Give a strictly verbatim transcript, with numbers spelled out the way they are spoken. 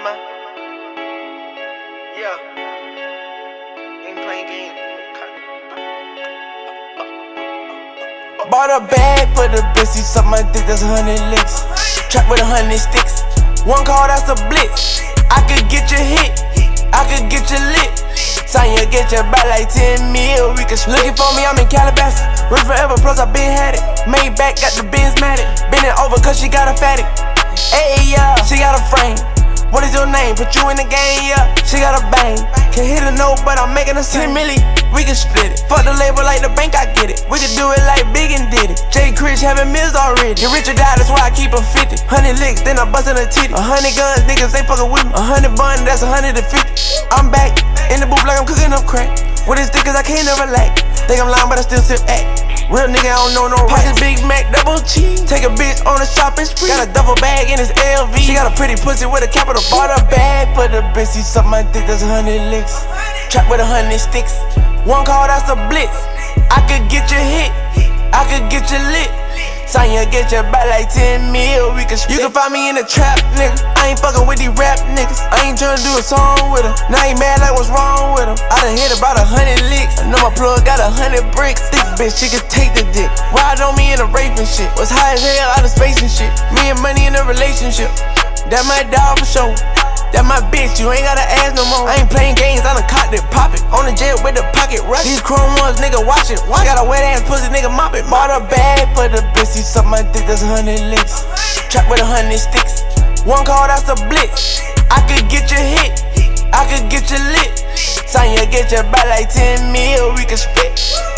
man. Yeah. Ain't playing games. Bought a bag for the bitch, she suck my dick, that's a hundred licks. Trap with a hundred sticks. One call, that's a blitz. I could get you hit, I could get you lit. Tanya get you back like ten mil. We can looking for me, I'm in Calabasas. Rich forever, plus I been had it. Made back, got the Benz Matic. Bending over cause she got a fatty. Ayy, yeah, she got a frame. What is your name? Put you in the game, yeah. She got a bang. Can't hit a note, but I'm making a ten milli. We can split it. Fuck the label like the bank, I get it. We can do it like Big and did it. Jay Chris having meals already. Get rich or die, that's why I keep a fifty. Hundred licks, then I bust in a titty. A hundred guns, niggas, they fucking with me. A hundred bun, that's a hundred and fifty. I'm back in the booth like I'm cooking up crack. With his stickers, I can't never lack. Think I'm lying, but I still sip act. Real nigga, I don't know no right. Pockets Big Mac, double cheese. Take a bitch on a shopping spree. Got a double bag in his L V. She got a pretty pussy with a capital. Bought a bag for the bitch, she suck my dick, that's a hundred licks. Trap with a hundred sticks. One call, that's a blitz. I could get you hit, I could get you lit. Tanya get you back like ten mil. We can split. You can find me in the trap, nigga. I ain't fucking with these rap niggas. I ain't tryna do a song with her. Now he mad like what's wrong with him. I done hit about a hundred licks. I know my plug got a hundred bricks. Thick bitch, she can take the dick. Ride on me in a rape and shit. Was high as hell out of space and shit. Me and money in a relationship. That my dog for sure. That my bitch, you ain't gotta ask no more. I ain't playing games, I done cocked it, pop it. On the jet with the pocket rush. These chrome ones, nigga, watch it. Watch. Got a wet ass pussy, nigga, mop it. Bought a bag for the bitch, she suck my dick, that's a hundred licks. Trap with a hundred sticks. One call, that's a blitz. I could get you hit, I could get you lit. Tanya get you back like ten mil, we can split.